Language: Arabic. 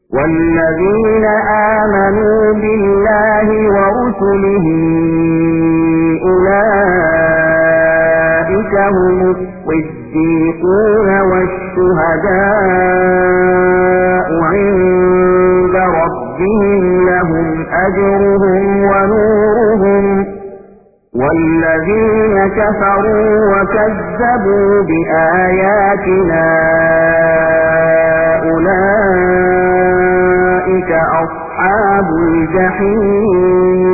والذين آمنوا بالله ورسله أولئك هم الصديقون والشهداء عند ربهم لهم أجرهم ونورهم والذين كفروا وكذبوا بآياتنا أولئك أصحاب الجحيم